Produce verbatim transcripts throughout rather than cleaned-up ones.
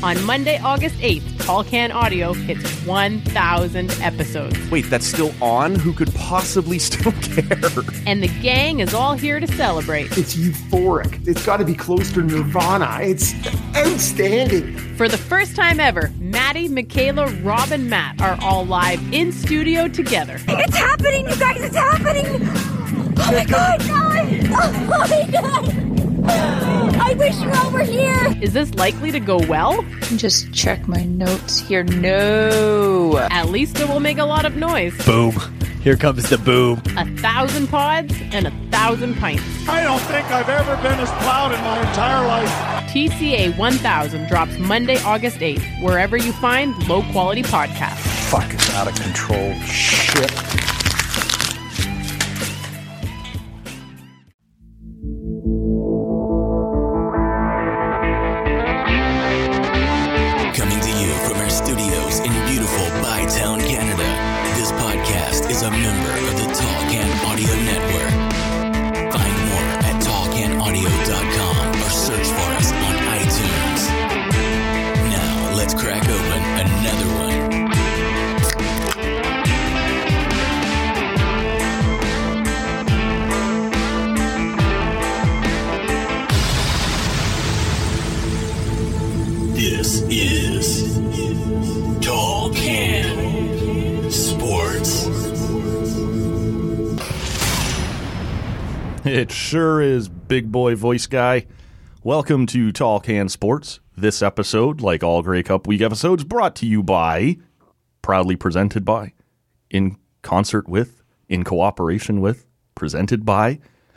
On Monday, August eighth, Tall Can Audio hits one thousand episodes. Wait, that's still on? Who could possibly still care? And the gang is all here to celebrate. It's euphoric. It's got to be close to Nirvana. It's outstanding. For the first time ever, Maddie, Michaela, Rob, and Matt are all live in studio together. It's happening, you guys! It's happening! Oh my god! Oh my god! I wish you all were here! Is this likely to go well? Just check my notes here. No. At least it will make a lot of noise. Boom. Here comes the boom. A thousand pods and a thousand pints. I don't think I've ever been as proud in my entire life. T C A one thousand drops Monday, August eighth, wherever you find low-quality podcasts. Fucking out of control shit. Coming to you from our studios in beautiful Bytown, Canada, this podcast is a member of the Tall Can Audio Network. Find more at tall can audio dot com or search for us on iTunes. Now, let's crack open another one. This is Tall Can Sports. It sure is, big boy voice guy. Welcome to Tall Can Sports. This episode, like all Grey Cup Week episodes, brought to you by, proudly presented by, in concert with, in cooperation with, presented by,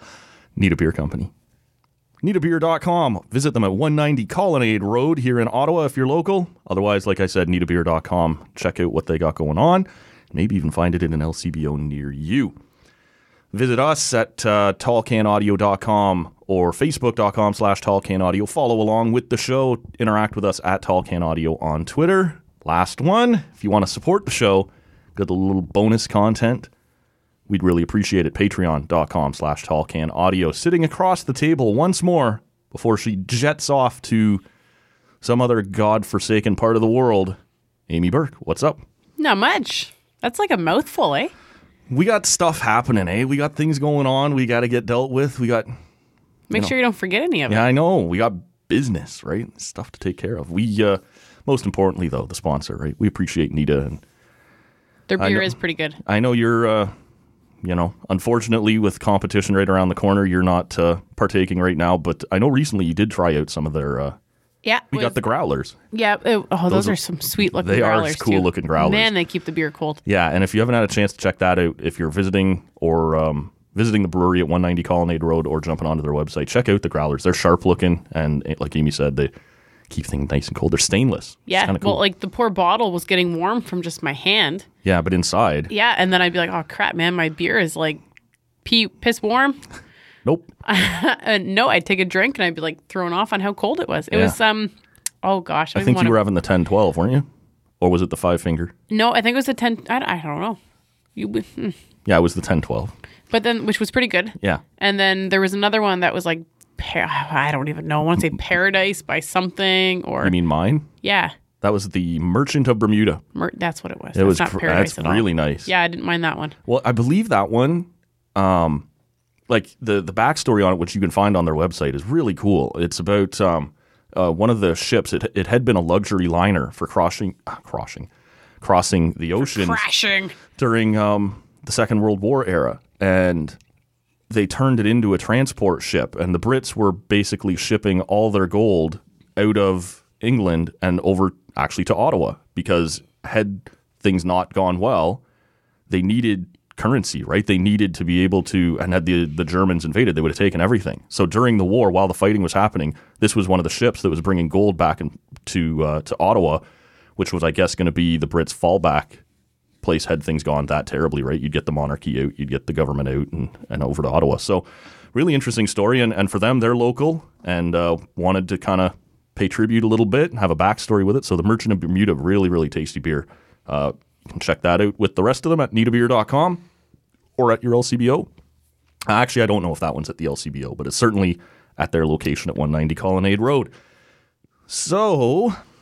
Nita Beer Company. Nita Beer dot com. Visit them at one ninety Colonnade Road here in Ottawa if you're local. Otherwise, like I said, Nita Beer dot com. Check out what they got going on. Maybe even find it in an L C B O near you. Visit us at uh, tall can audio dot com or facebook dot com slash tall can audio. Follow along with the show. Interact with us at Tall Can Audio on Twitter. Last one, if you want to support the show, get a little bonus content. We'd really appreciate it. Patreon dot com slash tall can audio. Sitting across the table once more before she jets off to some other godforsaken part of the world, Amy Burke. What's up? Not much. That's like a mouthful, eh? We got stuff happening, eh? We got things going on we got to get dealt with. We got... Make you sure know, you don't forget any of it. Yeah, I know. We got business, right? Stuff to take care of. We, uh, most importantly, though, the sponsor, right? We appreciate Nita. And Their beer know, is pretty good. I know you're... Uh, You know, unfortunately, with competition right around the corner, you're not uh, partaking right now. But I know recently you did try out some of their. Uh, Yeah. we got the growlers. Yeah. It, oh, those, Those are, are- some sweet looking they are growlers. cool too. looking growlers. Man, they keep the beer cold. Yeah, and if you haven't had a chance to check that out, if you're visiting or um, visiting the brewery at one ninety Colonnade Road or jumping onto their website, check out the growlers. They're sharp looking, and like Amy said, they keep things nice and cold. They're stainless. Yeah. It's cool. Well, like the poor bottle was getting warm from just my hand. Yeah, but inside, Yeah. And then I'd be like, oh, crap, man, my beer is like pee, piss warm. nope. Uh, no, I'd take a drink and I'd be like thrown off on how cold it was. It Yeah. was, um, oh gosh. I don't think even you were wanna, having the ten twelve, weren't you? Or was it the five finger? No, I think it was a ten. I, I don't know. You, hmm. Yeah, it was the ten twelve. But then, which was pretty good. Yeah. And then there was another one that was like, par- I don't even know. I want to say Paradise by something or, You mean mine? yeah, That was the Merchant of Bermuda. Mer- that's what it was. It That's was not cr- Paradise that's at all. really nice. Yeah, I didn't mind that one. Well, I believe that one, um, like the the backstory on it, which you can find on their website, is really cool. It's about um, uh, one of the ships. It it had been a luxury liner for crossing, uh, crossing, crossing the ocean Crashing. during um, the Second World War era, and they turned it into a transport ship. And the Brits were basically shipping all their gold out of England and over actually to Ottawa, because had things not gone well, they needed currency, right? They needed to be able to, and had the the Germans invaded, they would have taken everything. So during the war, while the fighting was happening, this was one of the ships that was bringing gold back in, to uh, to Ottawa, which was, I guess, going to be the Brits' fallback place had things gone that terribly, right? You'd get the monarchy out, you'd get the government out, and, and over to Ottawa. So really interesting story, and, and for them, they're local and uh, wanted to kind of pay tribute a little bit and have a backstory with it. So the Merchant of Bermuda, really, really tasty beer. Uh, you can check that out with the rest of them at nita beer dot com or at your L C B O. Uh, actually, I don't know if that one's at the L C B O, but it's certainly at their location at one ninety Colonnade Road. So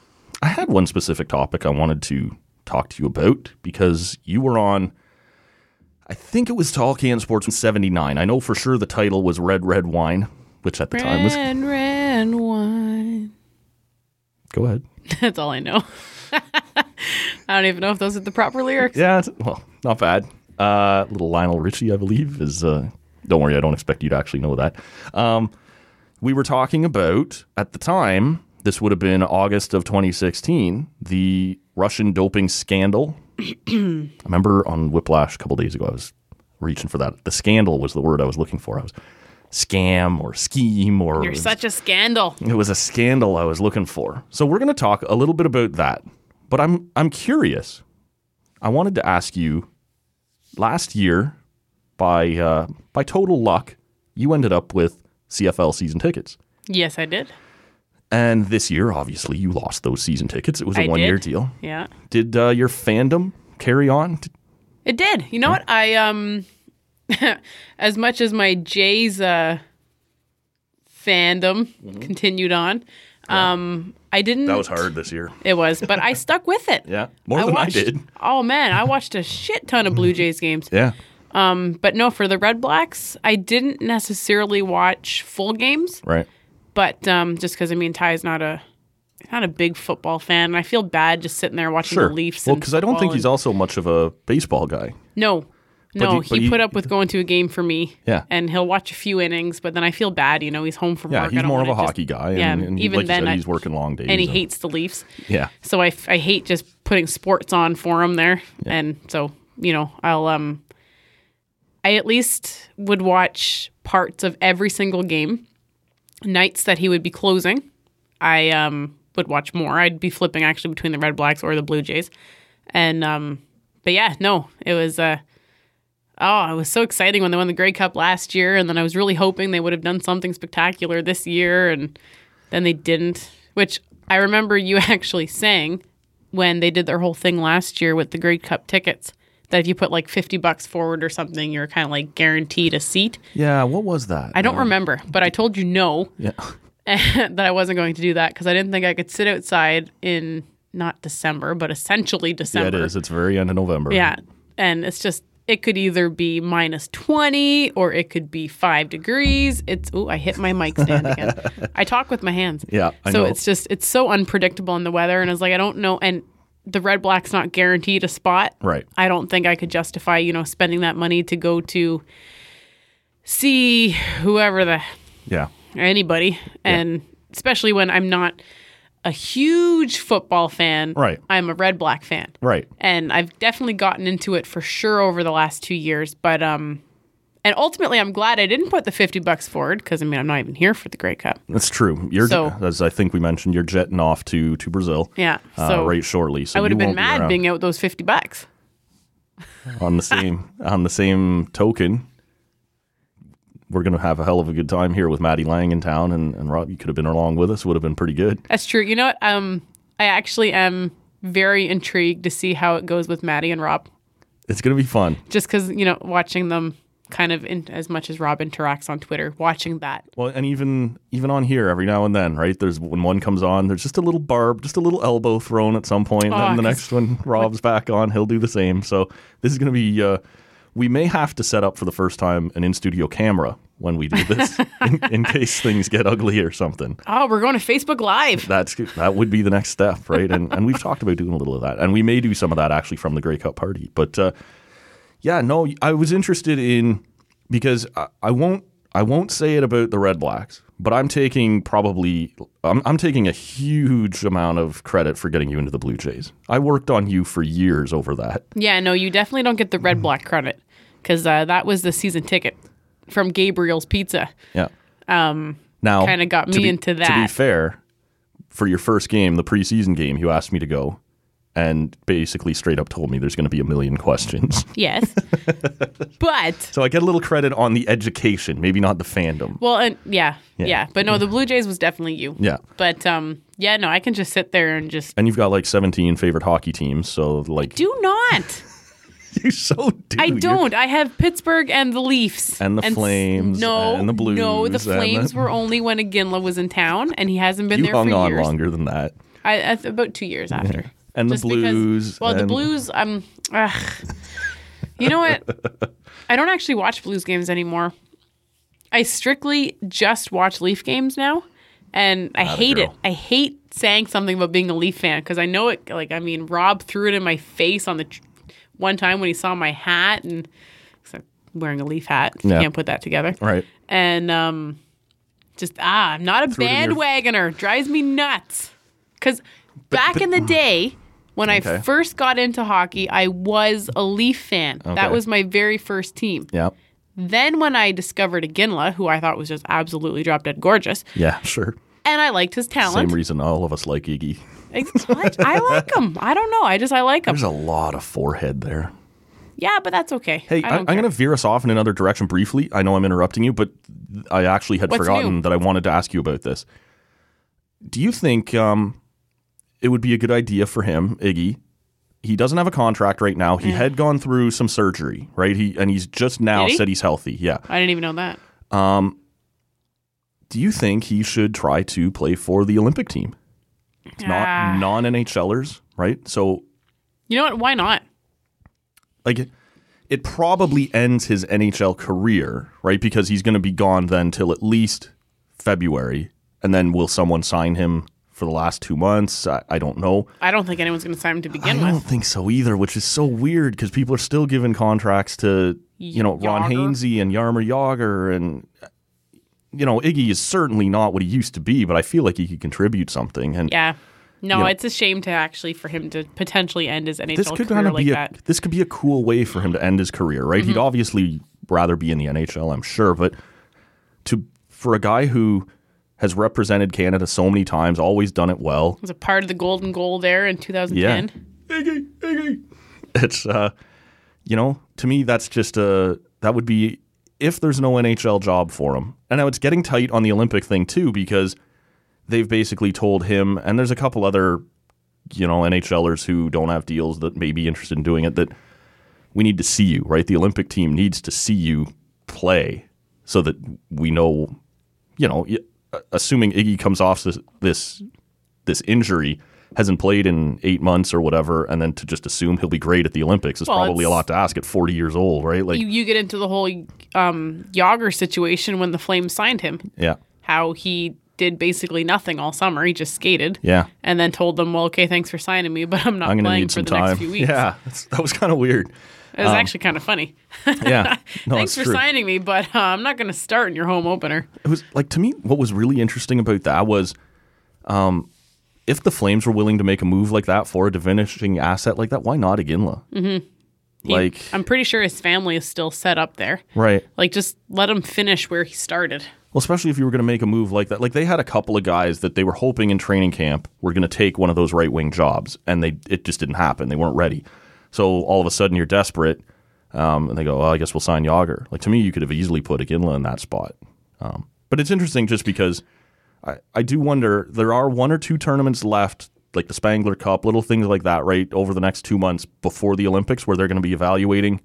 I had one specific topic I wanted to talk to you about because you were on, I think it was Tall Can Sports in seventy-nine. I know for sure the title was Red, Red Wine, which at the red, time was... Red, red wine. Go ahead. That's all I know. I don't even know if those are the proper lyrics. Yeah, it's, well, not bad. Uh, little Lionel Richie, I believe, is... Uh, don't worry, I don't expect you to actually know that. Um, we were talking about, at the time, this would have been August of twenty sixteen, the Russian doping scandal. I remember on Whiplash a couple days ago, I was reaching for that. The scandal was the word I was looking for. I was scam or scheme or... You're such a scandal. It was a scandal I was looking for. So we're going to talk a little bit about that. But I'm I'm curious. I wanted to ask you, last year, by uh, by total luck, you ended up with C F L season tickets. Yes, I did. And this year, obviously, you lost those season tickets. It was a I one-year did. deal. Yeah. Did uh, your fandom carry on? It did. You know what? I, um, as much as my Jays uh, fandom mm-hmm. continued on, yeah. um, I didn't. That was hard this year. It was, but I stuck with it. Yeah, more I than watched, I did. Oh, man. I watched a shit ton of Blue Jays games. Yeah. Um, but no, for the Red Blacks, I didn't necessarily watch full games. Right. But um, just because, I mean, Ty's not a not a big football fan. And I feel bad just sitting there watching sure. the Leafs. Well, because I don't think and, he's also much of a baseball guy. No. No, he, he, he put up with going to a game for me. Yeah. And he'll watch a few innings, but then I feel bad. You know, he's home from yeah, work. he's I don't more of a just, hockey guy. And, yeah, and he, even like then, you said, I, he's working long days. And he and, hates the Leafs. Yeah. So I, I hate just putting sports on for him there. Yeah. And so, you know, I'll... um. I at least would watch parts of every single game. Nights that he would be closing, I um, would watch more. I'd be flipping actually between the Red Blacks or the Blue Jays. And, um, but yeah, no, it was, uh, oh, it was so exciting when they won the Grey Cup last year. And then I was really hoping they would have done something spectacular this year. And then they didn't, which I remember you actually saying when they did their whole thing last year with the Grey Cup tickets. That if you put like fifty bucks forward or something, you're kind of like guaranteed a seat. Yeah, what was that? I don't um, remember, but I told you no. Yeah. that I wasn't going to do that because I didn't think I could sit outside in not December, but essentially December. Yeah, it is. It's very end of November. Yeah. And it's just, it could either be minus twenty or it could be five degrees. It's, oh, I hit my mic stand again. I talk with my hands. Yeah, I so know. it's just, it's so unpredictable in the weather. And it's like, I don't know. And the Red Blacks not guaranteed a spot. Right. I don't think I could justify, you know, spending that money to go to see whoever the yeah anybody, and yeah. especially when I'm not a huge football fan. Right. I'm a Red Black fan. Right. And I've definitely gotten into it for sure over the last two years. But um, and ultimately, I'm glad I didn't put the fifty bucks forward because I mean I'm not even here for the Grey Cup. That's true. You're so, as I think we mentioned, you're jetting off to to Brazil. Yeah. uh, So right shortly. So I would have you been won't mad be being out those fifty bucks. On the same on the same token, we're gonna have a hell of a good time here with Maddie Lang in town, and, and Rob, you could have been along with us. Would have been pretty good. That's true. You know what? Um, I actually am very intrigued to see how it goes with Maddie and Rob. It's gonna be fun. Just because you know, watching them. Kind of in, as much as Rob interacts on Twitter, watching that. Well, and even even on here, every now and then, right? There's when one comes on, there's just a little barb, just a little elbow thrown at some point. Oh, and then the next one, Rob's back on, he'll do the same. So this is going to be. Uh, we may have to set up for the first time an in-studio camera when we do this, in, in case things get ugly or something. Oh, we're going to Facebook Live. That's that would be the next step, right? And and we've talked about doing a little of that, and we may do some of that actually from the Grey Cup party, but. Uh, Yeah, no, I was interested in because I, I won't I won't say it about the Red Blacks, but I'm taking probably I'm, I'm taking a huge amount of credit for getting you into the Blue Jays. I worked on you for years over that. Yeah, no, you definitely don't get the Red Black credit because uh, that was the season ticket from Gabriel's Pizza. Yeah. Um, now kind of got me be, into that. To be fair, for your first game, the preseason game, you asked me to go. And basically straight up told me there's going to be a million questions. Yes. But. So I get a little credit on the education, maybe not the fandom. Well, and yeah, yeah. Yeah. But no, the Blue Jays was definitely you. Yeah. But um, yeah, no, I can just sit there and just. And you've got like seventeen favorite hockey teams. So like. Do not. You so do. I don't. I have Pittsburgh and the Leafs. And the Flames no, and the Blues. No, the and Flames the... were only when Iginla was in town, and he hasn't been you there hung for on years. longer than that. I, I about two years after. Yeah. And Just the Blues. Because, well, the and- Blues. Um, ugh. You know what? I don't actually watch Blues games anymore. I strictly just watch Leaf games now, and I Atta hate girl. it. I hate saying something about being a Leaf fan because I know it. Like, I mean, Rob threw it in my face on the tr- one time when he saw my hat, and cause I'm wearing a Leaf hat. Yeah. Can't put that together. Right. And um, just ah, I'm not a Threw it in your- bandwagoner. Drives me nuts. Because back but- in the day, when Okay. I first got into hockey, I was a Leaf fan. Okay. That was my very first team. Yeah. Then when I discovered Iginla, who I thought was just absolutely drop dead gorgeous, Yeah, sure. and I liked his talent. Same reason all of us like Iggy. I, I like him. I don't know. I just I like him. There's a lot of forehead there. Yeah, but that's okay. Hey, I I don't I'm care. going to veer us off in another direction briefly. I know I'm interrupting you, but I actually had What's forgotten new? that I wanted to ask you about this. Do you think um, it would be a good idea for him, Iggy? He doesn't have a contract right now. He had gone through some surgery, right? He and he's just now Did he? said he's healthy. Yeah. I didn't even know that. Do you think he should try to play for the Olympic team? It's Ah. not non-NHLers, right? So, You know what? Why not? like, it, it probably ends his N H L career, right? Because he's going to be gone then till at least February. And then will someone sign him for the last two months? I, I don't know. I don't think anyone's going to sign him to I begin don't with. think so either, which is so weird because people are still giving contracts to, you know, Ron Yager. Hainsey and Yarmer Yager. And, you know, Iggy is certainly not what he used to be, but I feel like he could contribute something. And Yeah. No, You know- it's a shame to actually for him to potentially end his N H L this could career kind of like be a, that. this could be a cool way for him to end his career, right? Mm-hmm. He'd obviously rather be in the N H L, I'm sure, but to for a guy who has represented Canada so many times, always done it well. Was a part of the golden goal there in two thousand ten. Yeah. Iggy, Iggy. It's uh you know, to me that's just a that would be if there's no N H L job for him. And now it's getting tight on the Olympic thing too because they've basically told him, and there's a couple other, you know, NHLers who don't have deals that may be interested in doing it, that we need to see you, right? The Olympic team needs to see you play so that we know, you know, y- assuming Iggy comes off this this, this injury, hasn't played in eight months or whatever, and then to just assume he'll be great at the Olympics is Well, probably a it's- lot to ask at forty years old, right? Like, You, you get into the whole um, Yager situation when the Flames signed him. yeah, How he did basically nothing all summer. He just skated. yeah. And then told them, well, okay, thanks for signing me, but I'm not I'm going to playing need for some the time. next few weeks. Yeah, that's, that was kind of weird. It was actually kind of funny. Yeah, no, Thanks it's for true. signing me, but uh, I'm not going to start in your home opener. It was like, to me, what was really interesting about that was, um, if the Flames were willing to make a move like that for a diminishing asset like that, why not Iginla? Mm-hmm. He- Like, I'm pretty sure his family is still set up there. right. Like, just let him finish where he started. Well, especially if you were going to make a move like that. Like, they had a couple of guys that they were hoping in training camp were going to take one of those right wing jobs, and they it just didn't happen. They weren't ready. So all of a sudden, you're desperate, um, and they go, well, I guess we'll sign Yager. Like, to me, you could have easily put Iginla in that spot. Um, but it's interesting just because I, I do wonder, there are one or two tournaments left, like the Spangler Cup, little things like that, right, over the next two months before the Olympics, where they're going to be evaluating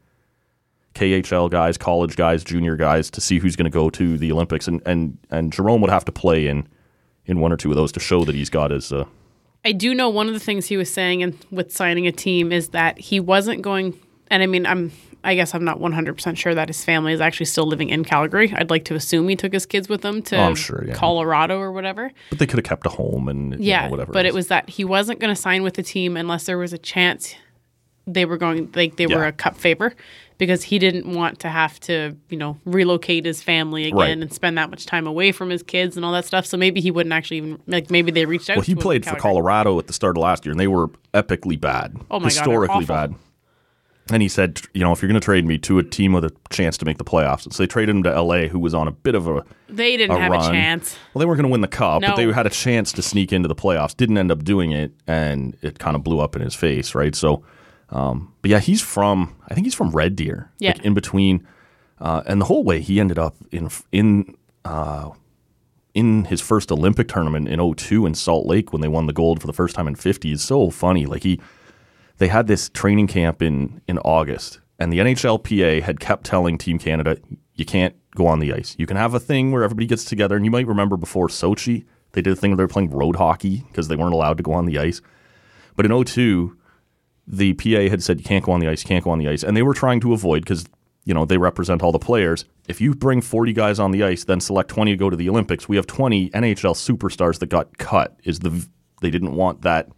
K H L guys, college guys, junior guys to see who's going to go to the Olympics. And, and and Jerome would have to play in in one or two of those to show that he's got his... Uh, I do know one of the things he was saying in, with signing a team is that he wasn't going, and I mean, I'm, I guess I'm not one hundred percent sure that his family is actually still living in Calgary. I'd like to assume he took his kids with him to Oh, I'm sure, yeah. Colorado or whatever. but they could have kept a home and you Yeah, know, whatever. but it it was that he wasn't going to sign with the team unless there was a chance they were going, like they were Yeah. a cup favor, because he didn't want to have to, you know, relocate his family again Right. and spend that much time away from his kids and all that stuff. So maybe he wouldn't actually even, like maybe they reached out Well, to he him in played for Calgary. Colorado at the start of last year, and they were epically bad. Oh my God, they're historically awful. bad. And he said, you know, if you're going to trade me to a team with a chance to make the playoffs, so they traded him to L A, who was on a bit of a They didn't a have run. a chance. Well, they weren't going to win the cup, but No. they had a chance to sneak into the playoffs. Didn't end up doing it, and it kind of blew up in his face, right? So, um, but yeah, he's from, I think he's from Red Deer, Yeah. like in between, uh, and the whole way he ended up in in uh, in his first Olympic tournament in oh two in Salt Lake when they won the gold for the first time in fifty is so funny. Like he, they had this training camp in in August, and the N H L P A had kept telling Team Canada, you can't go on the ice. You can have a thing where everybody gets together, and you might remember before Sochi, They did a thing where they were playing road hockey because they weren't allowed to go on the ice. But in oh two, the P A had said, you can't go on the ice, you can't go on the ice. And they were trying to avoid, because, you know, they represent all the players. If you bring forty guys on the ice, then select twenty to go to the Olympics, we have twenty N H L superstars that got cut. Is the They didn't want that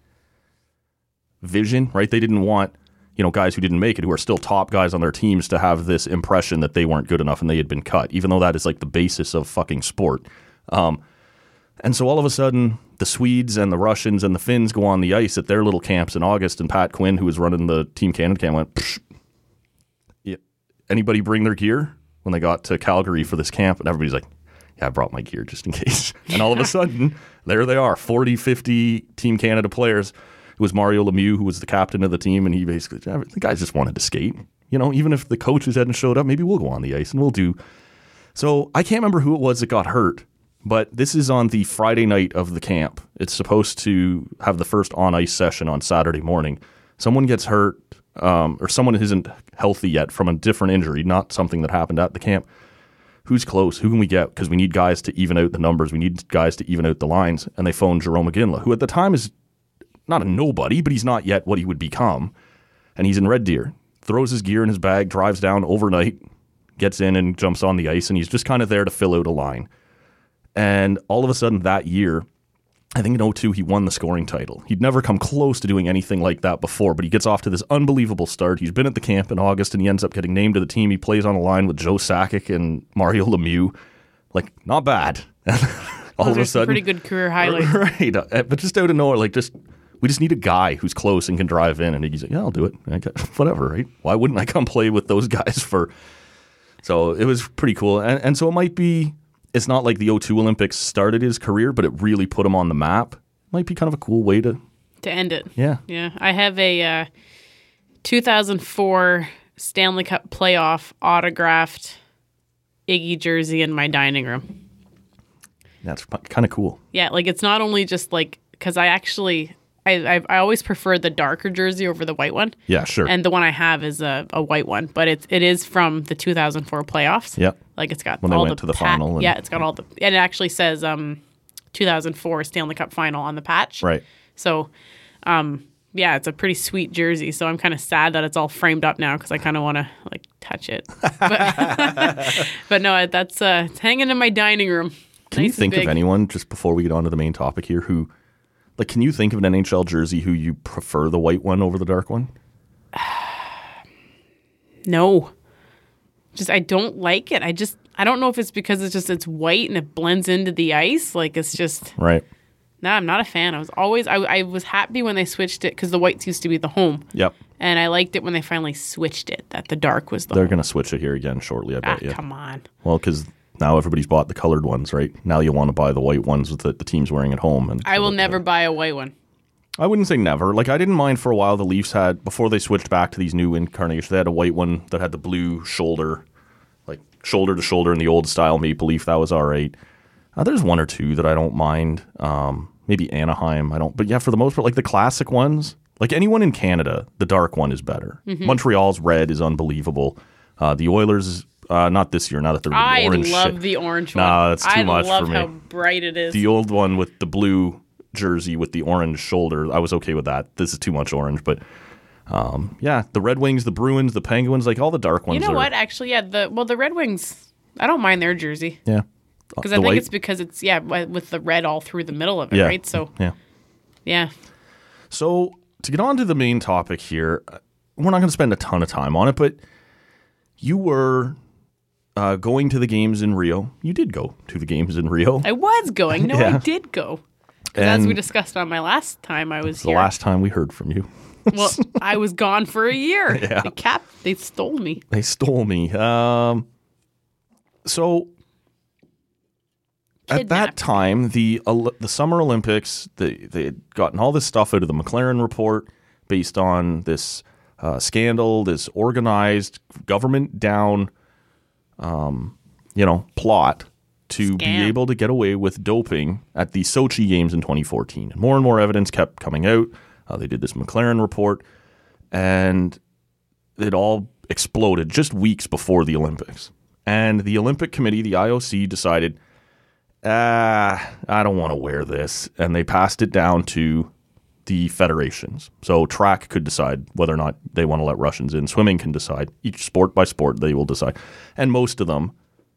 vision, right? They didn't want, you know, guys who didn't make it, who are still top guys on their teams, to have this impression that they weren't good enough and they had been cut, even though that is like the basis of fucking sport. Um, and so all of a sudden, the Swedes and the Russians and the Finns go on the ice at their little camps in August, and Pat Quinn, who was running the Team Canada camp, went, Psh, yeah, anybody bring their gear? When they got to Calgary for this camp, and everybody's like, yeah, I brought my gear just in case. And all of a sudden, there they are, forty, fifty Team Canada players. It was Mario Lemieux, who was the captain of the team, and he basically, the guys just wanted to skate. You know, even if the coaches hadn't showed up, maybe we'll go on the ice and we'll do. So I can't remember who it was that got hurt, but this is on the Friday night of the camp. It's supposed to have the first on-ice session on Saturday morning. Someone gets hurt, um, or someone isn't healthy yet from a different injury, not something that happened at the camp. Who's close? Who can we get? Because we need guys to even out the numbers. We need guys to even out the lines. And they phoned Jarome Iginla, who at the time is not a nobody, but he's not yet what he would become. And he's in Red Deer. Throws his gear in his bag, drives down overnight, gets in and jumps on the ice, and he's just kind of there to fill out a line. And all of a sudden that year, I think in oh two, he won the scoring title. He'd never come close to doing anything like that before, but he gets off to this unbelievable start. He's been at the camp in August, and he ends up getting named to the team. He plays on a line with Joe Sakic and Mario Lemieux. Like, not bad. all Those of are a some sudden, pretty good career highlights. Right. But just out of nowhere, like, just we just need a guy who's close and can drive in. And he's like, yeah, I'll do it. I got, whatever, right? Why wouldn't I come play with those guys for? So it was pretty cool. And, and so it might be, it's not like the oh two Olympics started his career, but it really put him on the map. Might be kind of a cool way to To end it. Yeah. Yeah. I have a uh, two thousand four Stanley Cup playoff autographed Iggy jersey in my dining room. That's kind of cool. Yeah, like it's not only just like, because I actually, I, I I always prefer the darker jersey over the white one. Yeah, sure. And the one I have is a, a white one, but it's it is from the two thousand four playoffs. Yep. Like it's got When they all went the to the pat- final and- yeah, it's got all the, and it actually says um, two thousand four Stanley Cup final on the patch. Right. So, um, yeah, it's a pretty sweet jersey. So I'm kind of sad that it's all framed up now because I kind of want to like touch it. But, but no, that's uh, it's hanging in my dining room. Can Nice you and think of big. anyone, just before we get on to the main topic here, who, like, can you think of an N H L jersey who you prefer the white one over the dark one? No. Just I don't like it. I just I don't know if it's because it's just it's white and it blends into the ice. Like it's just Right. no, I'm not a fan. I was always I, I was happy when they switched it because the whites used to be the home, Yep. and I liked it when they finally switched it that the dark was the They're home. going to switch it here again shortly, I Ah, bet you. come on. Well, because now everybody's bought the colored ones, right? Now you want to buy the white ones with the, the team's wearing at home. And I will never buy a white one. I wouldn't say never. Like, I didn't mind for a while the Leafs had, before they switched back to these new incarnations, they had a white one that had the blue shoulder, like shoulder to shoulder in the old style Maple Leaf. That was all right. Uh, there's one or two that I don't mind. Um, maybe Anaheim. I don't. But yeah, for the most part, like the classic ones, like anyone in Canada, the dark one is better. Mm-hmm. Montreal's red is unbelievable. Uh, the Oilers, uh, not this year, now that they're with I the orange love shit. the orange one. Nah, that's too I much love for me. how bright it is. The old one with the blue jersey with the orange shoulder, I was okay with that. This is too much orange, but um, yeah, the Red Wings, the Bruins, the Penguins, like all the dark ones. you know are, what? Actually, yeah. The well, the Red Wings. I don't mind their jersey Yeah, because The I think white- it's because it's yeah with the red all through the middle of it, yeah, right? So yeah. yeah. So to get on to the main topic here, uh, we're not going to spend a ton of time on it, but you were uh, going to the games in Rio. You did go to the games in Rio. I was going. No, Yeah. I did go. 'Cause as And we discussed on my last time I was it's the here. last time we heard from you. Well, I was gone for a year. Yeah. The cap, they stole me. They stole me. Um, so at that Kidnapped. time, the Ol- the Summer Olympics, they they had gotten all this stuff out of the McLaren report based on this uh, scandal, this organized government down, um, you know, plot to be Scam. able to get away with doping at the Sochi Games in twenty fourteen. And more and more evidence kept coming out. Uh, they did this McLaren report, and it all exploded just weeks before the Olympics. And the Olympic Committee, the I O C, decided ah, I don't want to wear this. And they passed it down to the federations. So track could decide whether or not they want to let Russians in. Swimming can decide. Each sport by sport, they will decide. And most of them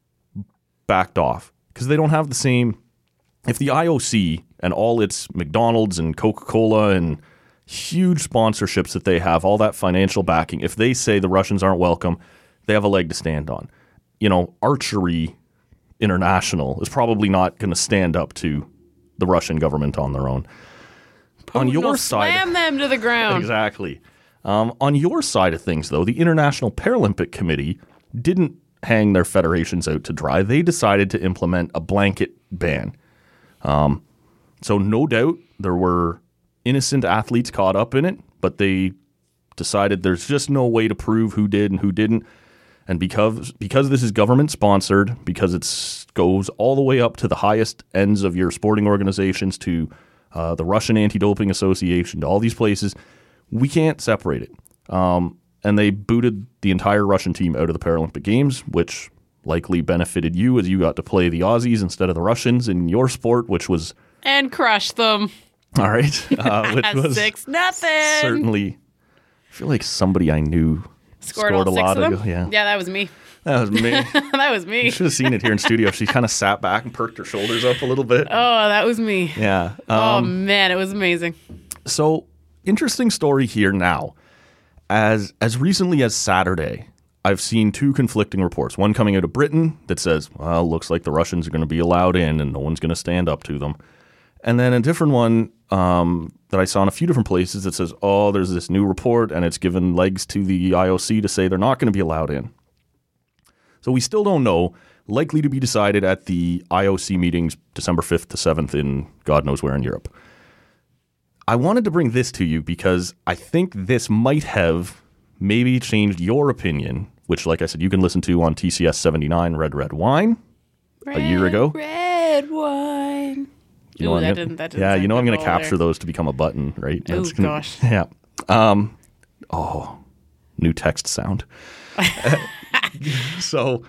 backed off because they don't have the same. If the I O C and all its McDonald's and Coca-Cola and huge sponsorships that they have, all that financial backing, if they say the Russians aren't welcome, they have a leg to stand on. You know, Archery International is probably not going to stand up to the Russian government on their own. Putin on your will side, slam them to the ground. Exactly. Um, on your side of things, though, the International Paralympic Committee didn't hang their federations out to dry. They decided to implement a blanket ban. Um, so no doubt there were innocent athletes caught up in it, but they decided there's just no way to prove who did and who didn't. And because because this is government sponsored, because it goes all the way up to the highest ends of your sporting organizations, to uh, the Russian Anti-Doping Association, to all these places, we can't separate it. Um, and they booted the entire Russian team out of the Paralympic Games, which likely benefited you as you got to play the Aussies instead of the Russians in your sport, which was... And crush them. All right. Uh, which was six nothing. Certainly, I feel like somebody I knew scored, scored all a six lot of them? of yeah. Yeah, that was me. That was me. That was me. You should have seen it here in studio. She kind of sat back and perked her shoulders up a little bit. Oh, that was me. Yeah. Um, oh, man, it was amazing. So, interesting story here now. As as recently as Saturday, I've seen two conflicting reports. One coming out of Britain that says, well, looks like the Russians are going to be allowed in and no one's going to stand up to them. And then a different one um, that I saw in a few different places that says, oh, there's this new report and it's given legs to the I O C to say they're not going to be allowed in. So we still don't know. Likely to be decided at the I O C meetings December fifth to seventh in God knows where in Europe. I wanted to bring this to you because I think this might have maybe changed your opinion, which, like I said, you can listen to on T C S seventy-nine Red Red Wine Red, a year ago. Red wine. You know Ooh, I'm that gonna, didn't, that didn't yeah, you know I'm going to sound good capture there. those to become a button, right? Oh, That's gonna, gosh. Yeah. Um, oh, new text sound. So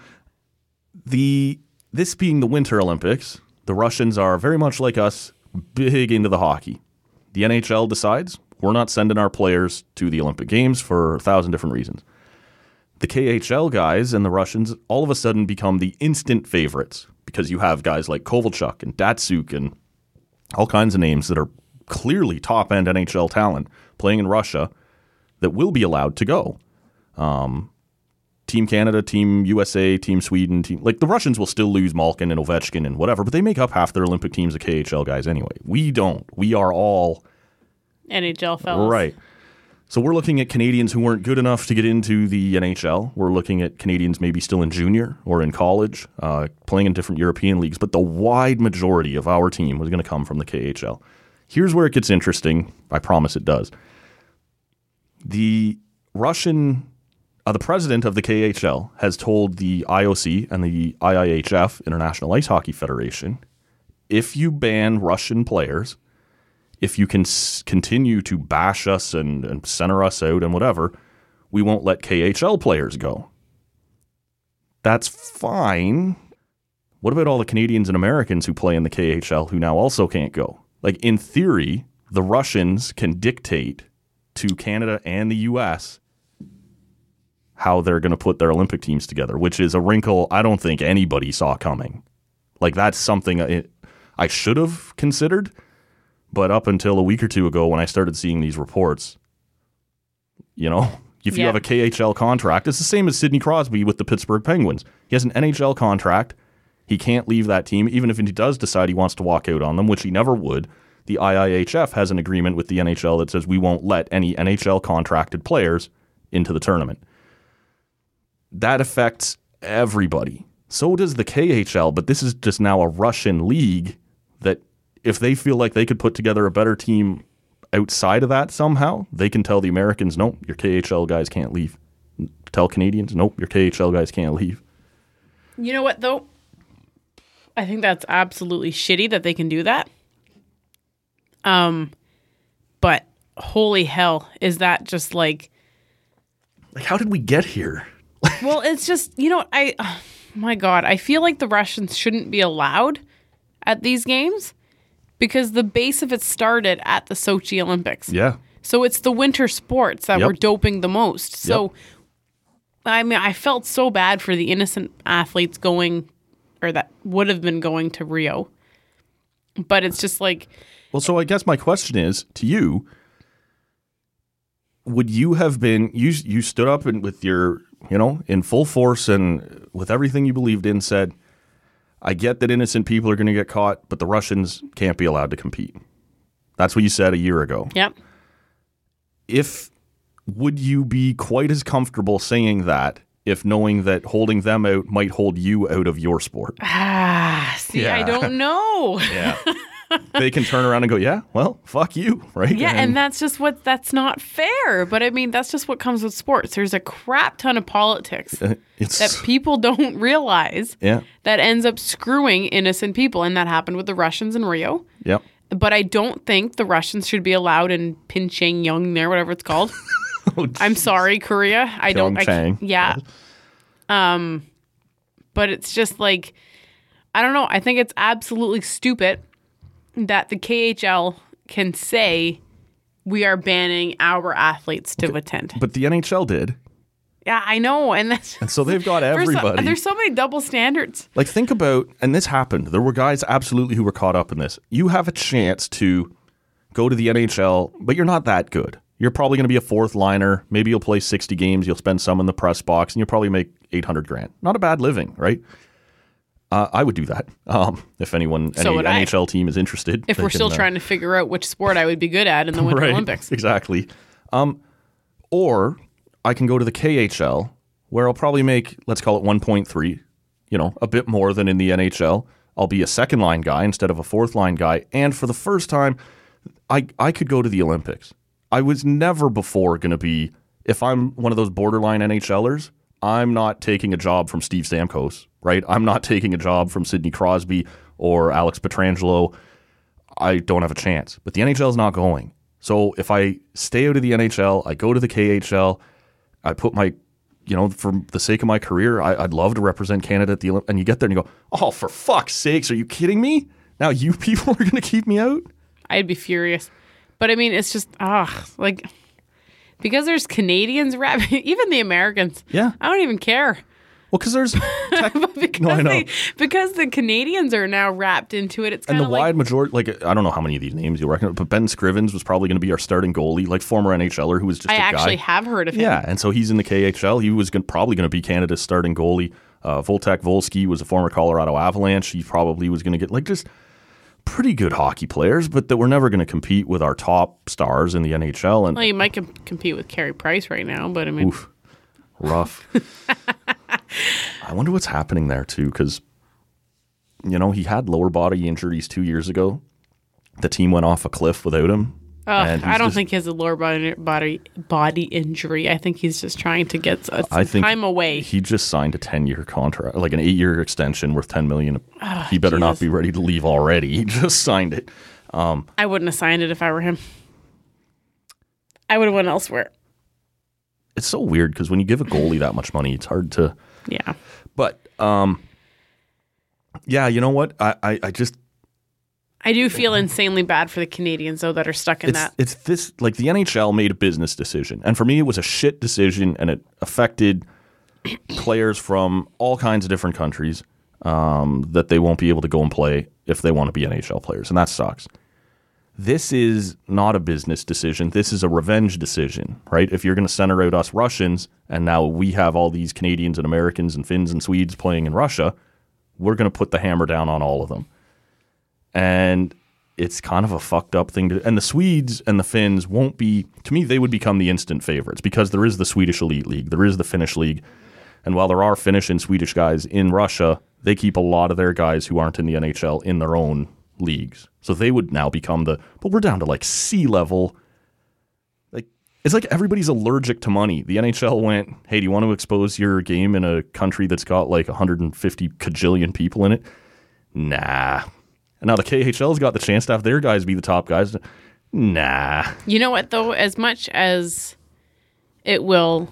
the this being the Winter Olympics, the Russians are very much like us, big into the hockey. The N H L decides we're not sending our players to the Olympic Games for a thousand different reasons. The K H L guys and the Russians all of a sudden become the instant favorites because you have guys like Kovalchuk and Datsuk and all kinds of names that are clearly top-end N H L talent playing in Russia that will be allowed to go. Um, Team Canada, Team U S A, Team Sweden, team like the Russians will still lose Malkin and Ovechkin and whatever, but they make up half their Olympic teams of K H L guys anyway. We don't. We are all N H L fellas. right. So we're looking at Canadians who weren't good enough to get into the N H L. We're looking at Canadians maybe still in junior or in college, uh, playing in different European leagues. But the wide majority of our team was going to come from the K H L. Here's where it gets interesting. I promise it does. The Russian, uh, the president of the K H L has told the I O C and the I I H F, International Ice Hockey Federation, if you ban Russian players, if you can s- continue to bash us and, and center us out and whatever, we won't let K H L players go. That's fine. What about all the Canadians and Americans who play in the K H L who now also can't go? Like, in theory, the Russians can dictate to Canada and the U S how they're going to put their Olympic teams together, which is a wrinkle I don't think anybody saw coming. Like, that's something I, I should have considered. But up until a week or two ago when I started seeing these reports, you know, if you Yeah. have a K H L contract, it's the same as Sidney Crosby with the Pittsburgh Penguins. He has an N H L contract. He can't leave that team, even if he does decide he wants to walk out on them, which he never would. The I I H F has an agreement with the N H L that says we won't let any N H L contracted players into the tournament. That affects everybody. So does the K H L, but this is just now a Russian league that if they feel like they could put together a better team outside of that somehow, they can tell the Americans, nope, your K H L guys can't leave. Tell Canadians, nope, your K H L guys can't leave. You know what, though? I think that's absolutely shitty that they can do that. Um, but holy hell, is that just like... Like, how did we get here? Well, it's just, you know, I... Oh my God, I feel like the Russians shouldn't be allowed at these games because the base of it started at the Sochi Olympics. Yeah. So it's the winter sports that Yep. were doping the most. So, Yep. I mean, I felt so bad for the innocent athletes going, or that would have been going to Rio. But it's just like, Well, so I guess my question is to you: would you have been you? You stood up and with your, you know, in full force and with everything you believed in, said, "I get that innocent people are going to get caught, but the Russians can't be allowed to compete." That's what you said a year ago. yep. If would you be quite as comfortable saying that if knowing that holding them out might hold you out of your sport? Ah, see, I Yeah. don't know. Yeah. They can turn around and go, yeah, well, fuck you, right? Yeah, and that's just what, that's not fair. But I mean, that's just what comes with sports. There's a crap ton of politics it's that people don't realize yeah, that ends up screwing innocent people. And that happened with the Russians in Rio. yeah. But I don't think the Russians should be allowed in Pyeongchang there, whatever it's called. Oh, I'm sorry, Korea. I don't. I, Pyeongchang. yeah. Um, but it's just like, I don't know. I think it's absolutely stupid that the K H L can say we are banning our athletes to attend. But the N H L did. Yeah, I know, and that's And so they've got there's so- everybody. There's so, many double standards. Like, think about, and this happened. There were guys absolutely who were caught up in this. You have a chance to go to the N H L, but you're not that good. You're probably going to be a fourth liner. Maybe you'll play sixty games. You'll spend some in the press box, and you'll probably make eight hundred grand. Not a bad living, right? Uh, I would do that. Um, if anyone, So any would I. N H L team is interested. If they we're can, still uh, trying to figure out which sport I would be good at in the Winter right, Olympics. Exactly. Um, or I can go to the K H L where I'll probably make, let's call it one point three, you know, a bit more than in the N H L. I'll be a second line guy instead of a fourth line guy. And for the first time, I, I could go to the Olympics. I was never before going to be, if I'm one of those borderline NHLers, I'm not taking a job from Steve Stamkos, right? I'm not taking a job from Sidney Crosby or Alex Pietrangelo. I don't have a chance. But the N H L is not going. So if I stay out of the N H L, I go to the K H L, I put my, you know, for the sake of my career, I, I'd love to represent Canada at the Olympics. And you get there and you go, oh, for fuck's sakes, are you kidding me? Now you people are going to keep me out? I'd be furious. But I mean, it's just, ah, like, because there's Canadians rapping, even the Americans. Yeah. I don't even care. Well, because there's tech- because, no, I know. they, because the Canadians are now wrapped into it. It's And kind the of like, wide majority, like, I don't know how many of these names you'll recognize, but Ben Scrivens was probably going to be our starting goalie, like former NHLer who was just I a actually guy. have heard of him. Yeah, and so he's in the K H L. He was gonna, probably going to be Canada's starting goalie. Uh, Voltek Volsky was a former Colorado Avalanche. He probably was going to get, like, just pretty good hockey players, but that we're never going to compete with our top stars in the N H L. And Well, you might com- compete with Carey Price right now, but I mean, oof, rough. I wonder what's happening there, too, because, you know, he had lower body injuries two years ago. The team went off a cliff without him. ugh, and he's I don't just- think he has a lower body, body body injury. I think he's just trying to get us I think time away. He just signed a ten-year contract, like an eight-year extension worth ten million dollars. He better not Jesus. be ready to leave already. He just signed it. I wouldn't have signed it if I were him. I would have went elsewhere. It's so weird because when you give a goalie that much money, it's hard to. Yeah. But um, yeah, you know what? I, I, I just I do feel insanely bad for the Canadians, though, that are stuck in it's that. it's this like the N H L made a business decision, and for me, it was a shit decision, and it affected players from all kinds of different countries um, that they won't be able to go and play if they want to be N H L players, and that sucks. This is not a business decision. This is a revenge decision, right? If you're going to center out us Russians, and now we have all these Canadians and Americans and Finns and Swedes playing in Russia, we're going to put the hammer down on all of them. And it's kind of a fucked up thing to, and the Swedes and the Finns won't be, to me, they would become the instant favorites because there is the Swedish Elite League, there is the Finnish League. And while there are Finnish and Swedish guys in Russia, they keep a lot of their guys who aren't in the N H L in their own leagues. So they would now become the, but we're down to like sea level. Like, it's like everybody's allergic to money. The N H L went, hey, do you want to expose your game in a country that's got like one hundred fifty kajillion people in it? Nah. And now the K H L's got the chance to have their guys be the top guys. Nah. You know what, though? As much as it will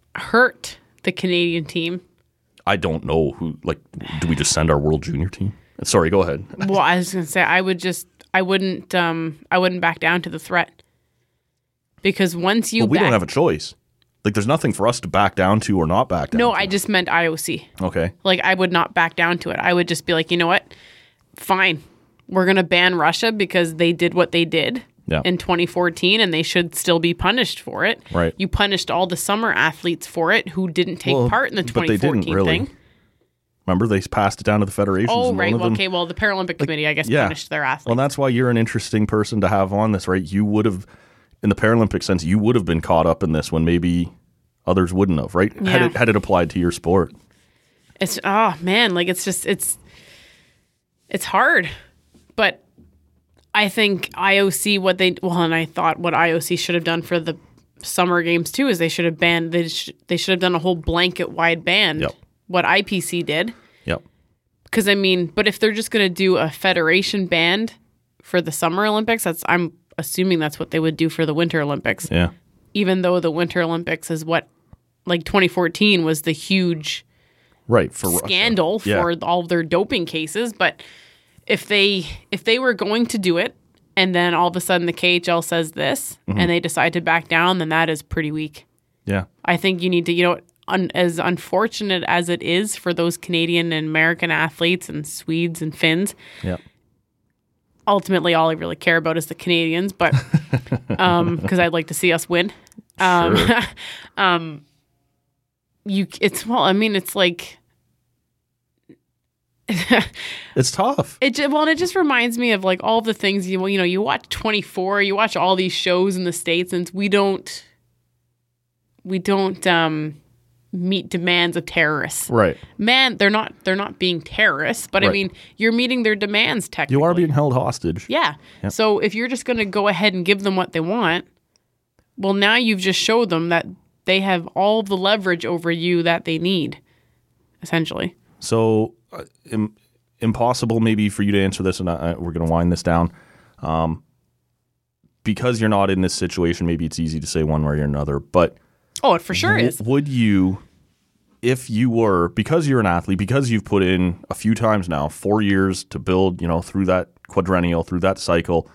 hurt the Canadian team, I don't know who, like, do we just send our World Junior team? Sorry, go ahead. Well, I was going to say I would just I wouldn't um I wouldn't back down to the threat. Because once you Well, we back, don't have a choice. Like, there's nothing for us to back down to or not back down No, to. I just meant I O C. Okay. Like, I would not back down to it. I would just be like, you know what? Fine. We're going to ban Russia because they did what they did Yeah. in twenty fourteen, and they should still be punished for it. Right. You punished all the summer athletes for it who didn't take Well, part in the but twenty they fourteen didn't really. thing. Remember, they passed it down to the federations. Oh, and right. one of Well, them, okay. Well, the Paralympic Committee, I guess, yeah. punished their athletes. Well, that's why you're an interesting person to have on this, right? You would have, in the Paralympic sense, you would have been caught up in this when maybe others wouldn't have, right? Had Yeah. it had it applied to your sport. It's oh man, like it's just it's it's hard. But I think I O C what they well, and I thought what I O C should have done for the summer games too is they should have banned they sh- they should have done a whole blanket wide ban. Yep. What I P C did. Yep. Because I mean, but if they're just going to do a federation ban for the Summer Olympics, that's I'm assuming that's what they would do for the Winter Olympics. Yeah. Even though the Winter Olympics is what, like twenty fourteen was the huge Right. For scandal Russia. Yeah. for all of their doping cases. But if they if they were going to do it, and then all of a sudden the K H L says this, Mm-hmm. and they decide to back down, then that is pretty weak. Yeah. I think you need to, you know, un, as unfortunate as it is for those Canadian and American athletes and Swedes and Finns, Yeah. ultimately all I really care about is the Canadians, but because I'd like to see us win. Um, Sure. um, you, it's well, I mean, it's like It's tough. it. ju- Well, and it just reminds me of like all the things you you know you watch twenty-four, you watch all these shows in the States, and we don't we don't um, meet demands of terrorists. Right. Man, they're not they're not being terrorists, but I Right. mean, you're meeting their demands technically. You are being held hostage. Yeah. Yep. So if you're just going to go ahead and give them what they want, well, now you've just showed them that they have all the leverage over you that they need, essentially. So, uh, Im- impossible maybe for you to answer this, and I, we're going to wind this down. Um, because you're not in this situation, maybe it's easy to say one way or another, but Oh, it for sure w- is. would you, if you were, because you're an athlete, because you've put in a few times now, four years to build, you know, through that quadrennial, through that cycle,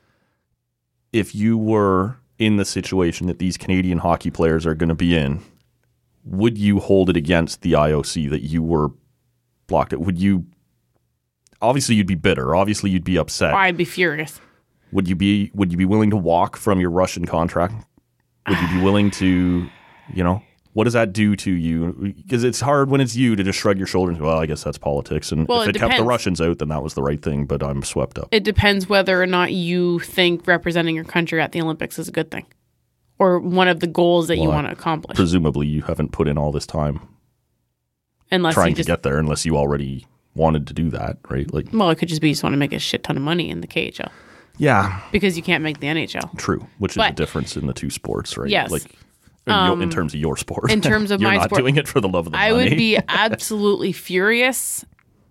if you were in the situation that these Canadian hockey players are going to be in, would you hold it against the I O C that you were blocked it? Would you, obviously you'd be bitter, obviously you'd be upset. I'd be furious. Would you be would you be willing to walk from your Russian contract? Would you be willing to, you know, what does that do to you? Because it's hard when it's you to just shrug your shoulders and go, well, I guess that's politics. And Well, if it it kept the depends. Russians out, then that was the right thing, but I'm swept up. It depends whether or not you think representing your country at the Olympics is a good thing or one of the goals that you Well, want to accomplish. Presumably you haven't put in all this time Unless trying you just, to get there unless you already wanted to do that, right? Like, well, it could just be you just want to make a shit ton of money in the K H L yeah, because you can't make the N H L. true, which is But- the difference in the two sports, right? Yes. Like, in, your, in terms of your sport. in terms of You're my not sport, doing it for the love of the I money. would be absolutely furious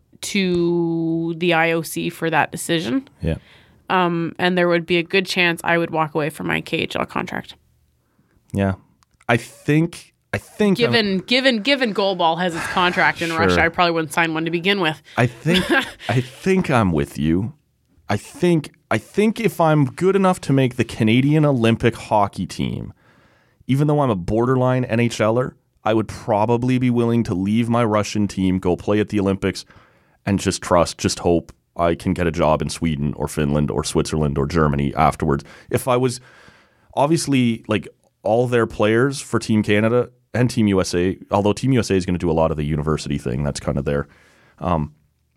to the I O C for that decision. yeah. And there would be a good chance I would walk away from my K H L contract. Yeah. I think, I think, I'm- Given given given Goalball has its contract in Sure. Russia, I probably wouldn't sign one to begin with. I think I think I'm with you. I think I think if I'm good enough to make the Canadian Olympic hockey team, even though I'm a borderline NHLer, I would probably be willing to leave my Russian team, go play at the Olympics, and just trust, just hope I can get a job in Sweden or Finland or Switzerland or Germany afterwards. If I was obviously like all their players for Team Canada and Team U S A, although Team U S A is going to do a lot of the university thing, that's kind of their um,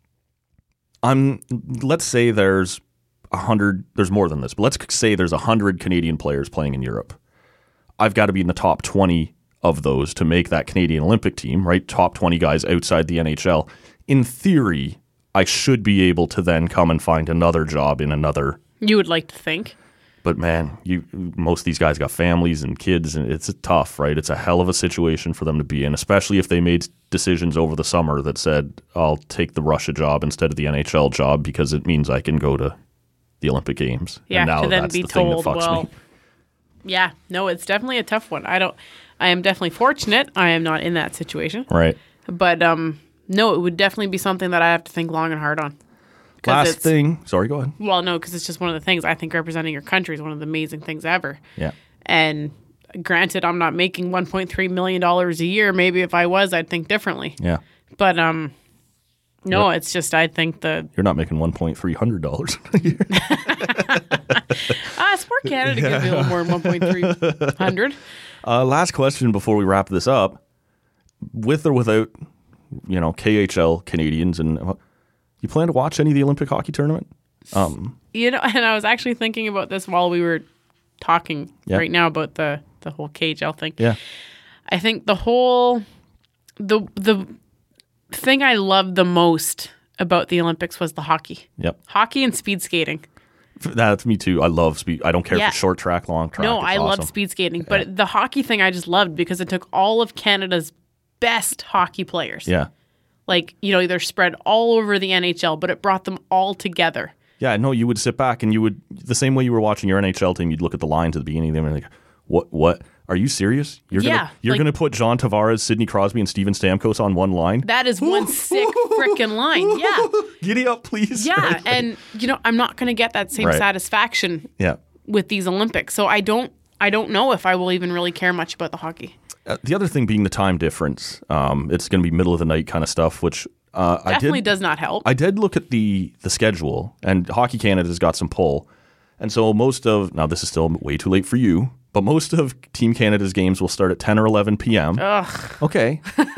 I'm let's say there's a hundred, there's more than this, but let's say there's a hundred Canadian players playing in Europe. I've got to be in the top twenty of those to make that Canadian Olympic team, right? Top twenty guys outside the N H L. In theory, I should be able to then come and find another job in another. You would like to think. But man, you most of these guys got families and kids, and it's tough, right? It's a hell of a situation for them to be in, especially if they made decisions over the summer that said, I'll take the Russia job instead of the N H L job because it means I can go to the Olympic Games. Yeah, and now to then that's be the thing that told, fucks well, me. yeah, no, it's definitely a tough one. I don't. I am definitely fortunate. I am not in that situation. Right. But um, no, it would definitely be something that I have to think long and hard on. Last it's, thing. Sorry, go ahead. Well, no, because it's just one of the things I think representing your country is one of the amazing things ever. Yeah. And granted, I'm not making one point three million dollars a year. Maybe if I was, I'd think differently. Yeah. But um, no, Yep. it's just I think the You're not making one point three hundred dollars a year. ah, Sport Canada gives me a little more than one point three hundred. Uh, last question before we wrap this up: with or without, you know, K H L Canadians, and uh, you plan to watch any of the Olympic hockey tournament? Um, You know, and I was actually thinking about this while we were talking Yeah. right now about the the whole K H L thing. yeah. I think the whole the the thing I loved the most about the Olympics was the hockey. Yep. Hockey and speed skating. That's me too. I love speed. I don't care Yeah. if it's short track, long track. No, It's I awesome. love speed skating, but the hockey thing I just loved because it took all of Canada's best hockey players. Yeah. Like, you know, they're spread all over the N H L, but it brought them all together. Yeah, no, you would sit back and you would, the same way you were watching your N H L team, you'd look at the lines at the beginning of them and like, what, what? Are you serious? You're Yeah, gonna, you're like- gonna put John Tavares, Sidney Crosby, and Steven Stamkos on one line? That is one sick freaking line. Yeah. Giddy up, please. Yeah. Right? And, you know, I'm not going to get that same Right. satisfaction Yeah. with these Olympics. So I don't, I don't know if I will even really care much about the hockey. Uh, the other thing being the time difference. Um, it's going to be middle of the night kind of stuff, which uh, I Definitely did. does not help. I did look at the the schedule, and Hockey Canada's got some pull, and so most of now this is still way too late for you, but most of Team Canada's games will start at ten or eleven p.m. Ugh. Okay,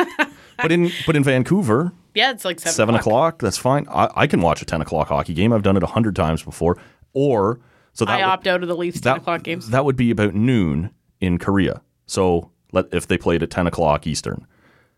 but in but in Vancouver, Yeah, it's like seven, seven o'clock. o'clock. That's fine. I, I can watch a ten o'clock hockey game. I've done it a hundred times before. Or so that I would- opt out of the Leafs ten o'clock games. That would be about noon in Korea. So let if they played at ten o'clock Eastern.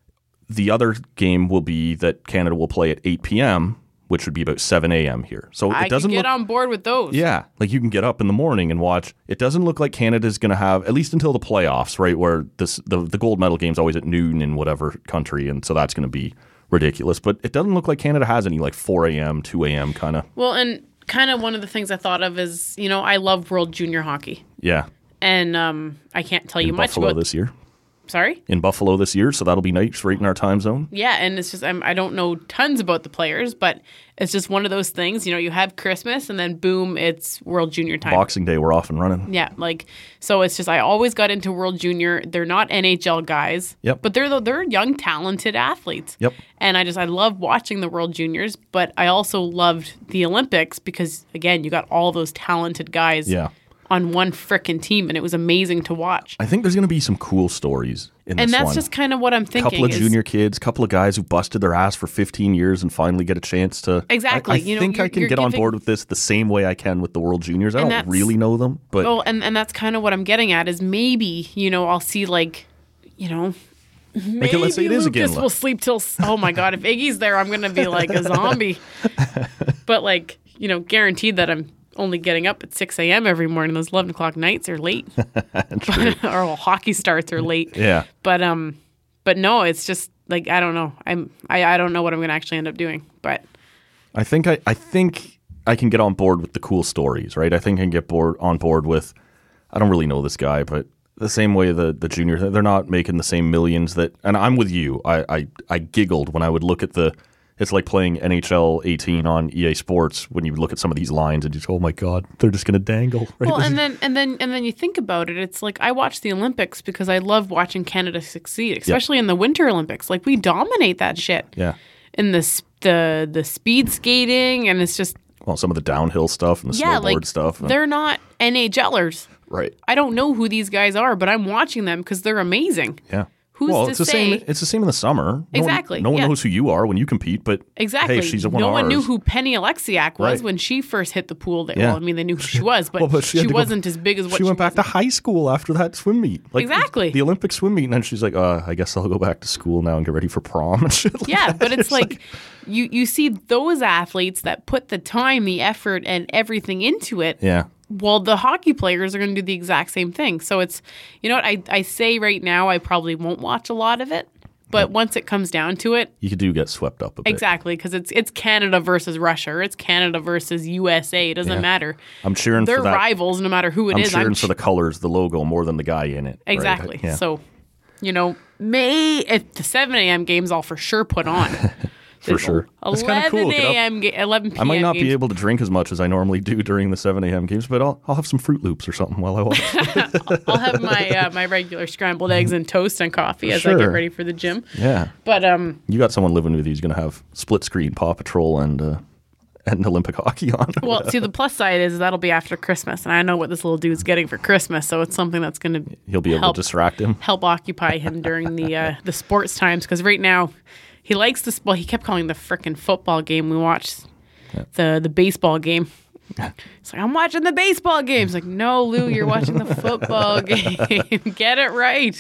The other game will be that Canada will play at eight p.m., which would be about seven a.m. here. So I it doesn't could get look on board with those. yeah, like you can get up in the morning and watch. It doesn't look like Canada's going to have, at least until the playoffs, right, where this the, the gold medal game's always at noon in whatever country, and so that's going to be ridiculous. But it doesn't look like Canada has any like four a.m., two a.m. kind of. Well, and kind of one of the things I thought of is, you know, I love World Junior Hockey. Yeah. And um, I can't tell you In much Buffalo about this year. Sorry? In Buffalo this year, so that'll be nice, right in our time zone. Yeah, and it's just I'm, I don't know tons about the players, but it's just one of those things. You know, you have Christmas, and then boom, it's World Junior time. Boxing Day, we're off and running. Yeah, like so. It's just I always got into World Junior. They're not N H L guys. Yep. But they're they're young, talented athletes. Yep. And I just I love watching the World Juniors, but I also loved the Olympics because again, you got all those talented guys. Yeah. On one frickin' team, and it was amazing to watch. I think there's going to be some cool stories in And this that's one. just kind of what I'm thinking. couple of is- junior kids, couple of guys who busted their ass for fifteen years and finally get a chance to. Exactly. I, I You know, think I you're- can you're get on giving- board with this the same way I can with the World Juniors. I And don't that's- really know them, but Well, and, and that's kind of what I'm getting at is maybe, you know, I'll see like, you know, maybe Like, let's say it is Lucas again, will sleep till, s- oh my God, if Iggy's there, I'm going to be like a zombie. But like, you know, guaranteed that I'm only getting up at six a.m. every morning. Those eleven o'clock nights are late. or well, hockey starts are late. yeah. But, um, but no, it's just like, I don't know. I'm, I, I don't know what I'm going to actually end up doing, but I think I, I think I can get on board with the cool stories, right? I think I can get board on board with. I don't really know this guy, but the same way the the junior, they're not making the same millions that. And I'm with you. I I, I giggled when I would look at the. It's like playing N H L eighteen on E A Sports when you look at some of these lines and you just, oh my God, they're just going to dangle. Right? well, This and is- then and then and then you think about it. It's like I watch the Olympics because I love watching Canada succeed, especially in the Winter Olympics. Like we dominate that shit. yeah. In the s- the the speed skating, and it's just Well, some of the downhill stuff and the yeah, snowboard like stuff. and- they're not N H Lers. right. I don't know who these guys are, but I'm watching them because they're amazing. Yeah. Who's well, to it's the say- same. It's the same in the summer. No one- Exactly, No one, yeah. knows who you are when you compete, but Exactly. hey, she's a one no of one knew ours. who Penny Alexiak was Right. when she first hit the pool. There. Yeah. Well, I mean, they knew who she was, but, Well, but she, had to go- wasn't as big as what she she went back was. to high school after that swim meet. Like Exactly. the Olympic swim meet, and then she's like, uh, I guess I'll go back to school now and get ready for prom and shit. Like Yeah, that. but it's like you you see those athletes that put the time, the effort, and everything into it. yeah, Well, the hockey players are going to do the exact same thing. So it's, you know what, I, I say right now I probably won't watch a lot of it. But once it comes down to it, you do get swept up a bit. exactly, because it's it's Canada versus Russia, or it's Canada versus U S A. It doesn't Yeah. matter. I'm cheering They're for that. rivals no matter who it I'm is. cheering I'm for the colors, the logo, more than the guy in it. right? Exactly. Yeah. So you know, May at the seven a.m. games I'll for sure put on. For sure. That's kinda cool. eleven Get up. a.m. ga- eleven p.m. I might not games. be able to drink as much as I normally do during the seven a.m. games, but I'll I'll have some Fruit Loops or something while I watch. I'll have my uh, my regular scrambled eggs and toast and coffee as I Sure. get ready for the gym. Yeah. But um, You got someone living with you who's going to have split screen Paw Patrol and uh, and Olympic hockey on. well, see, the plus side is that'll be after Christmas, and I know what this little dude's getting for Christmas, so it's something that's going to He'll be able help, to distract him. help occupy him during the uh, the sports times. Because right now, he likes this. Well, he kept calling the frickin' football game we watched the the baseball game. It's like, I'm watching the baseball game. It's like, no, Lou, you're watching the football game. Get it right.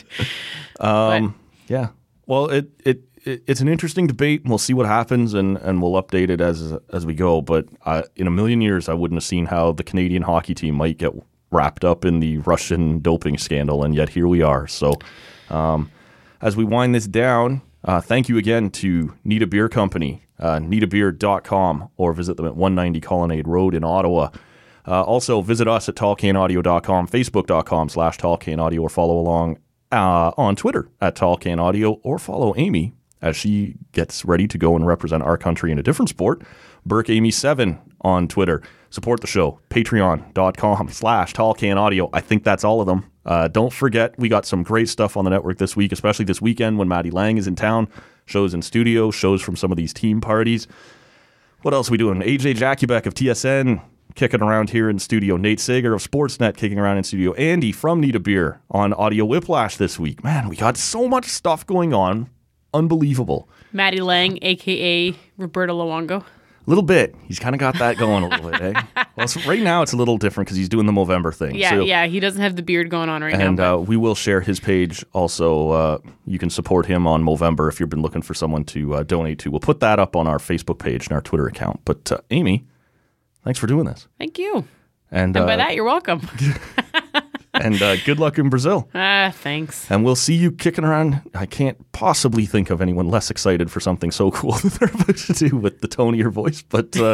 Um, yeah. Well, it, it it it's an interesting debate. We'll see what happens, and, and we'll update it as as we go. But uh, in a million years, I wouldn't have seen how the Canadian hockey team might get wrapped up in the Russian doping scandal, and yet here we are. So um, as we wind this down, uh, thank you again to Nita Beer Company, uh, nita beer dot com, or visit them at one ninety Colonnade Road in Ottawa. Uh, also, visit us at tall can audio dot com, facebook dot com slash tall can audio, or follow along uh, on Twitter at tall can audio, or follow Amy as she gets ready to go and represent our country in a different sport. Burke Amy seven on Twitter. Support the show, patreon dot com slash tall can audio. I think that's all of them. Uh, don't forget, we got some great stuff on the network this week, especially this weekend when Maddie Lang is in town. Shows in studio, shows from some of these team parties. What else are we doing? A J Jakubek of T S N kicking around here in studio. Nate Sager of Sportsnet kicking around in studio. Andy from Nita Beer on Audio Whiplash this week. Man, we got so much stuff going on. Unbelievable. Maddie Lang, a k a. Roberto Luongo. A little bit. He's kind of got that going a little bit, eh? Well, so right now it's a little different because he's doing the Movember thing. Yeah, so, yeah, he doesn't have the beard going on right and, now. And uh, we will share his page. Also, uh, you can support him on Movember if you've been looking for someone to uh, donate to. We'll put that up on our Facebook page and our Twitter account. But uh, Amy, thanks for doing this. Thank you. And, And by uh, that, you're welcome. and uh, good luck in Brazil. Ah, thanks. And we'll see you kicking around. I can't possibly think of anyone less excited for something so cool that they're about to do with the tone of your voice. But uh,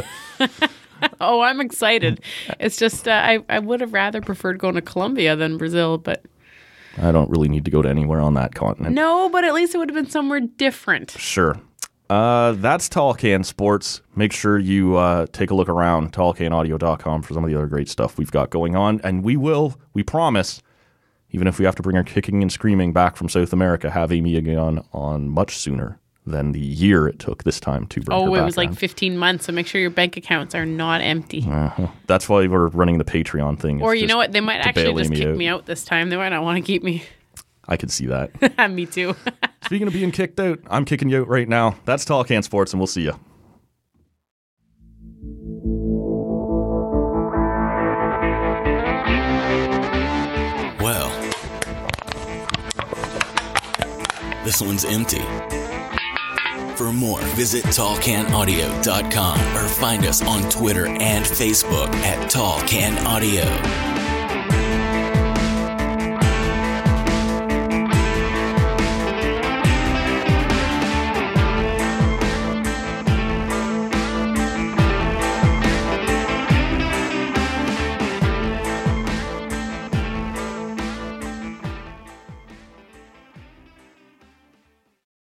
Oh, I'm excited. It's just uh, I, I would have rather preferred going to Colombia than Brazil, but I don't really need to go to anywhere on that continent. no, but at least it would have been somewhere different. Sure. Uh, that's Tall Can Sports. Make sure you uh, take a look around, tall can audio dot com, for some of the other great stuff we've got going on. And we will, we promise, even if we have to bring our kicking and screaming back from South America, have Amy again on much sooner than the year it took this time to bring her Oh, back it was like on. fifteen months, so make sure your bank accounts are not empty. Uh-huh. That's why we're running the Patreon thing. Or It's you know just what? They might to actually bail just Amy kick out. me out this time. They might not want to keep me. I could see that. Me too. Speaking of being kicked out, I'm kicking you out right now. That's Tall Can Sports, and we'll see you. Well, this one's empty. For more, visit tall can audio dot com or find us on Twitter and Facebook at Tall Can Audio.